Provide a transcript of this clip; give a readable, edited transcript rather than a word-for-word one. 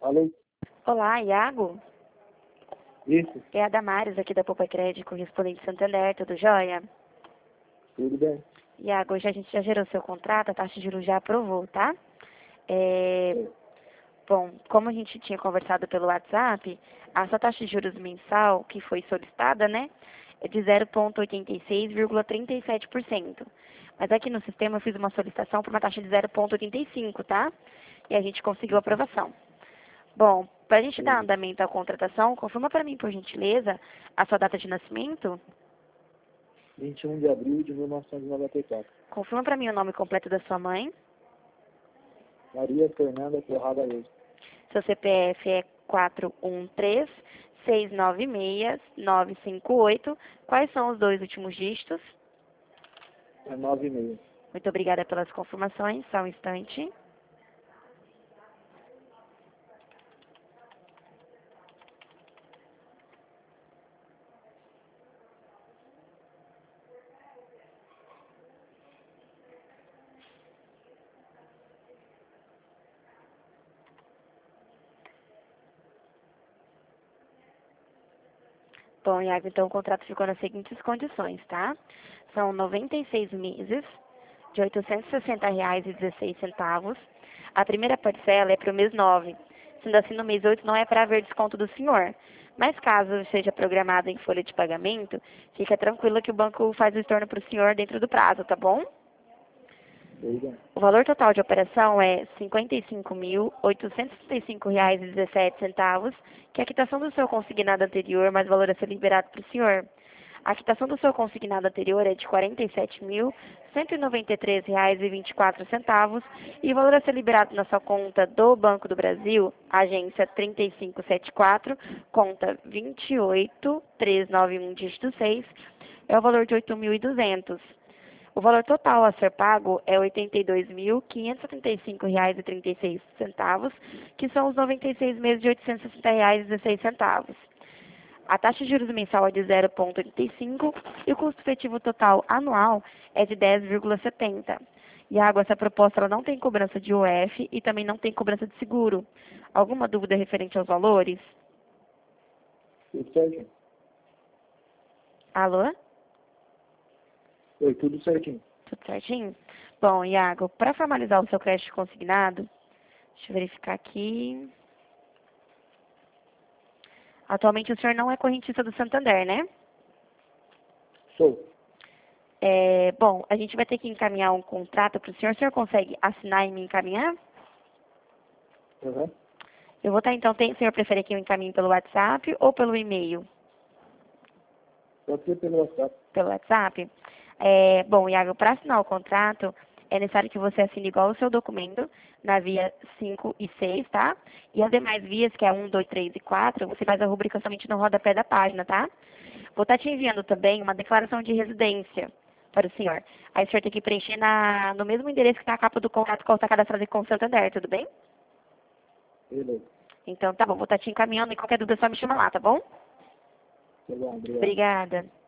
Alô? Olá, Iago. Isso, É a Damares aqui da Poupa Crédito, correspondente Santander, tudo jóia? tudo bem? Iago, hoje a gente já gerou seu contrato, a taxa de juros já aprovou, tá? Bom, como a gente tinha conversado pelo WhatsApp, a sua taxa de juros mensal, que foi solicitada, né, é de 0,86,37%. Mas aqui no sistema eu fiz uma solicitação para uma taxa de 0,85, tá? E a gente conseguiu aprovação. Bom, para a gente dar Sim. andamento à contratação, confirma para mim, por gentileza, a sua data de nascimento. 21 de abril de 1994. Confirma para mim o nome completo da sua mãe. Maria Fernanda Porrada Leite. Seu CPF é 413-696-958. Quais são os dois últimos dígitos? É 9,5. Muito obrigada pelas confirmações. Só um instante. Bom, Iago, então o contrato ficou nas seguintes condições, tá? São 96 meses de R$ 860,16. A primeira parcela é para o mês 9. Sendo assim, no mês 8 não é para haver desconto do senhor. Mas caso seja programado em folha de pagamento, fica tranquila que o banco faz o estorno para o senhor dentro do prazo, tá bom? Obrigado. O valor total de operação é R$ 55.835,17, que é a quitação do seu consignado anterior, mais valor a ser liberado para o senhor. A quitação do seu consignado anterior é de R$ 47.193,24 e o valor a ser liberado na sua conta do Banco do Brasil, agência 3574, conta 28391, dígito 6, é o valor de R$ 8.200. O valor total a ser pago é R$ 82.575,36, que são os 96 meses de R$ 860,16. A taxa de juros mensal é de 0,85 e o custo efetivo total anual é de 10,70. E essa proposta ela não tem cobrança de UF e também não tem cobrança de seguro. Alguma dúvida referente aos valores? Tudo certinho? Alô? Oi, tudo certinho. Tudo certinho? Bom, Iago, para formalizar o seu crédito consignado, deixa eu verificar aqui. Atualmente o senhor não é correntista do Santander, né? Sou. Bom, a gente vai ter que encaminhar um contrato para o senhor. O senhor consegue assinar e me encaminhar? Uhum. Eu vou estar, então, o senhor prefere que eu encaminhe pelo WhatsApp ou pelo e-mail? Pode ser pelo WhatsApp. Pelo WhatsApp? Bom, Iago, para assinar o contrato, é necessário que você assine igual o seu documento, na via 5 e 6, tá? E as demais vias, que é 1, 2, 3 e 4, você faz a rubrica somente no rodapé da página, tá? Vou estar te enviando também uma declaração de residência para o senhor. Aí o senhor tem que preencher no mesmo endereço que está a capa do contrato que está cadastrado com o Santander, tudo bem? Beleza. Então, tá bom, vou estar te encaminhando e qualquer dúvida é só me chama lá, tá bom? Tá bom, obrigado. Obrigada.